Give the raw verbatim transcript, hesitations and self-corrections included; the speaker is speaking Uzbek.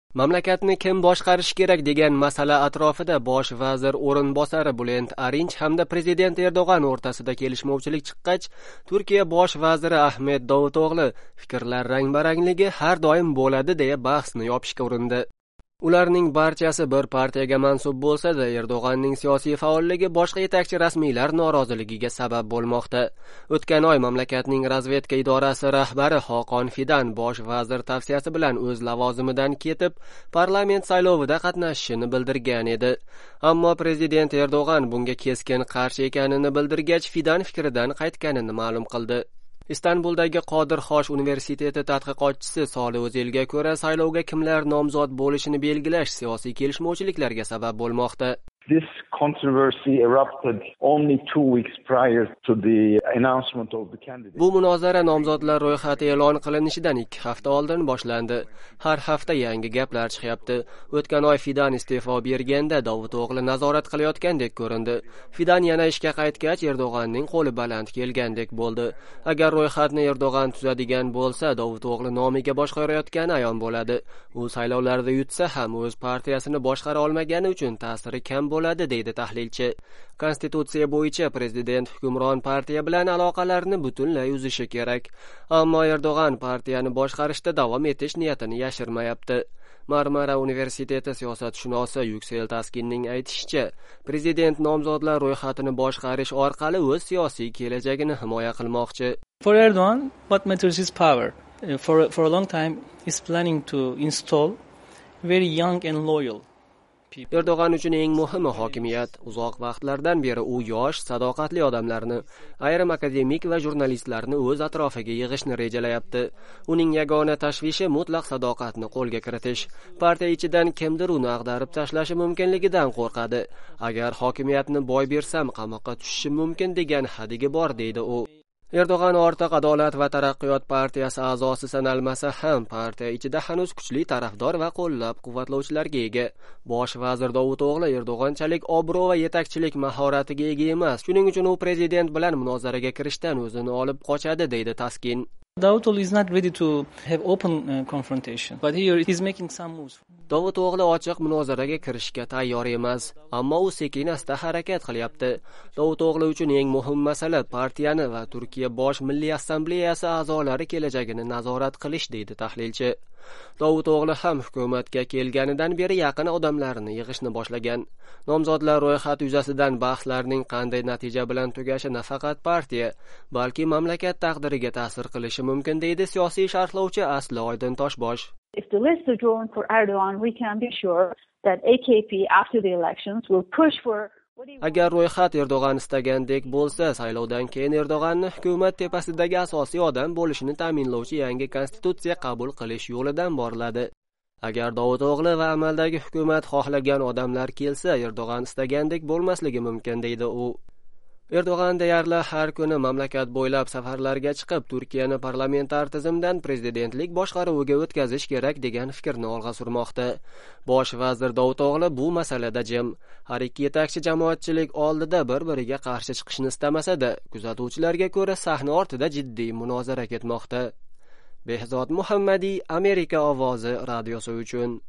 Mamlakatni kim boshqarishi kerak degan masala atrofida bosh vazir o'rinbosari Bülent Arınç hamda prezident Erdo'g'an o'rtasida kelishmovchilik chiqqach, Turkiya bosh vaziri Ahmet Davutoğlu fikrlar rang-barangligi har doim bo'ladi deya bahsni yopishga urindi. Ularning barchasi bir partiyaga mansub bo'lsa-da, Erdo'g'anning siyosiy faolligi boshqa yetakchi rasmiylar noroziligiga sabab bo'lmoqda. O'tgan oy mamlakatning razvedka idorasi rahbari Hakan Fidan bosh vazir tavsiyasi bilan o'z lavozimidan ketib, parlament saylovida qatnashishini bildirgan edi. Ammo prezident Erdo'g'an bunga keskin qarshi ekanini bildirgach, Fidan fikridan qaytganini ma'lum qildi. Istanbuldagi Qodir Xosh universiteti tadqiqotchisi Solih O'zilga ko'ra, saylovga kimlar nomzod bo'lishini belgilash siyosiy kelishmovchiliklarga sabab bo'lmoqda. This controversy erupted only two weeks prior to the announcement of the candidate. Bu munozara nomzodlar ro'yxati e'lon qilinishidan ikki hafta oldin boshlandi. Har hafta yangi gaplar chiqyapti. O'tgan oy Fidan iste'fo berganda Davuto'g'li nazorat qilayotgandek ko'rindi. Fidan yana ishga qaytgach, Erdo'g'anning qo'li baland kelgandek bo'ldi. Agar ro'yxatni Erdo'g'an tuzadigan bo'lsa, Davuto'g'li nomiga boshqarayotgani ayon bo'ladi. U saylovlarda yutsa ham o'z partiyasini boshqara olmagani uchun ta'siri kam bo'ladi, deydi tahlilchi. Konstitutsiya bo'yicha prezident hukmron partiya bilan aloqalarni butunlay uzishi kerak. Ammo Erdo'g'an partiyani boshqarishda davom etish niyatini yashirmayapti. Marmara universiteti siyosatshunosi Yuksel Taskinning aytishicha, prezident nomzodlar ro'yxatini boshqarish orqali o'z siyosiy kelajagini himoya qilmoqchi. For Erdogan, what matters is power. For for a long time, he's planning to install very young and loyal. Erdo'g'an uchun eng muhimi hokimiyat. Uzoq vaqtlardan beri u yosh, sadoqatli odamlarni, ayrim akademik va jurnalistlarni o'z atrofiga yig'ishni rejalayapti. Uning yagona tashvishi mutlaq sadoqatni qo'lga kiritish. Partiya ichidan kimdir uni ag'darib tashlashi mumkinligidan qo'rqadi. Agar hokimiyatni boy bersam, qamoqqa tushishim mumkin degan hadigi bor, deydi u. Erdo'g'an Ortiq Adolat va Taraqqiyot partiyasi a'zosi sanalmasa ham, partiya ichida hanuz kuchli tarafdor va qo'llab-quvvatlovchilarga ega. Bosh vazir Davuto'g'li Erdo'g'anchalik obro' va yetakchilik mahoratiga ega emas. Shuning uchun u prezident bilan munozaraga kirishdan o'zini olib qochadi, deydi Taskin. Davutoğlu is not ready to have open uh, confrontation, but here he's making some moves. Davuto'g'li ochiq munozaraga kirishga tayyor emas, ammo u sekin-asta harakat qilyapti. Davuto'g'li uchun eng muhim masala partiyani va Turkiya Bosh Milliy Assambleyasi a'zolari kelajagini nazorat qilish, deydi tahlilchi. Davuto'g'li ham hukumatga kelganidan beri yaqin odamlarini yig'ishni boshlagan. Nomzodlar ro'yxati yuzasidan bahslarning qanday natija bilan tugashi nafaqat partiya, balki mamlakat taqdiriga ta'sir qilishi mumkin, deydi siyosiy sharhlovchi Asli Oydin Toshbosh. If the list is drawn for Erdogan, we can be sure that A K P after the elections will push for Agar ro'yxat Erdo'g'an istagandek bo'lsa, saylovdan keyin Erdo'g'anni hukumat tepasidagi asosiy odam bo'lishini ta'minlovchi yangi konstitutsiya qabul qilish yo'lidan boriladi. Agar Davuto'g'li va amaldagi hukumat xohlagan odamlar kelsa, Erdo'g'an istagandek bo'lmasligi mumkin, deydi u. Erdo'g'an deyarli har kuni mamlakat bo'ylab safarlarga chiqib, Turkiyani parlamentar tizimdan prezidentlik boshqaruviga o'tkazish kerak degan fikrni olg'a surmoqda. Bosh vazir Davuto'g'li bu masalada jim. Har ikki yetakchi jamoatchilik oldida bir-biriga qarshi chiqishni istamasa-da, kuzatuvchilarga ko'ra sahna ortida jiddiy munozara ketmoqda. Behzod Muhammadiy, Amerika ovozi radiosi uchun